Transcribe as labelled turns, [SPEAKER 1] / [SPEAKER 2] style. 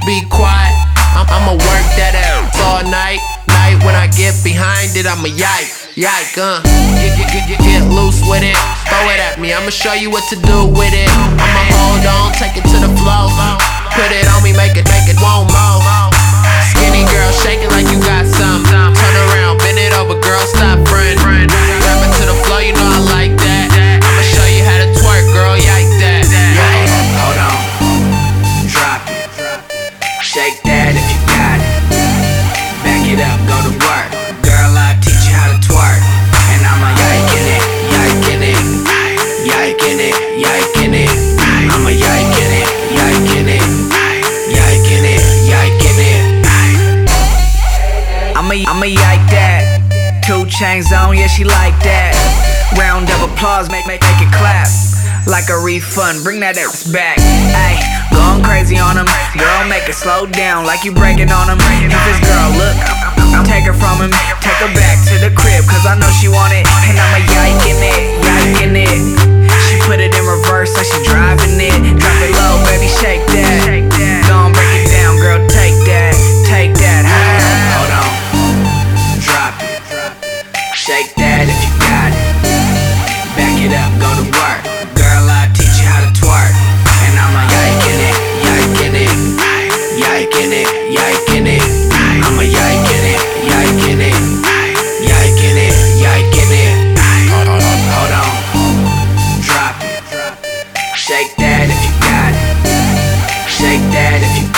[SPEAKER 1] be quiet. I'ma work that ass all night. When I get behind it, I'ma yike. Get loose with it. Throw it at me, I'ma show you what to do with it. I'ma hold on, take it to the floor. Put it on me, make it won't move. Skinny girl, shake it like you got some. Turn around, bend it over, girl, stop friend. Grab it to the floor, you know I like that. I'ma show you how to twerk, girl, yike that.
[SPEAKER 2] Hold on, drop it. Shake that if you got it. Back it up, go to work. Girl, I'll teach you how to twerk. And I'ma yike in it, yike in it, yike in it, yike in it. I'ma yike in it, yike in it, yike in it, yike in it. I'ma yike that. 2 chains on, yeah, she like that. Round of applause, make it clap. Like a refund, bring that ass back. Ayy, going crazy on him. Girl, make it slow down like you breaking on him. If this girl look, I'll take her from him. Take her back to the crib, cause I know she want it. And I'ma yike in it, yike in it. She put it in reverse like she driving it. Drop it low, baby, shake that. Gon' break it down, girl, take that. Take that, hold on, drop it. Shake that if you got it. Back it up, go to work. Girl, I'll teach you how to twerk. And I'ma yike in it, yike in it, yike in it, yike in it. I'ma yike in it, yike in it, yike in it, yike in it. Hold on, drop it. Shake that if you got it. Shake that if you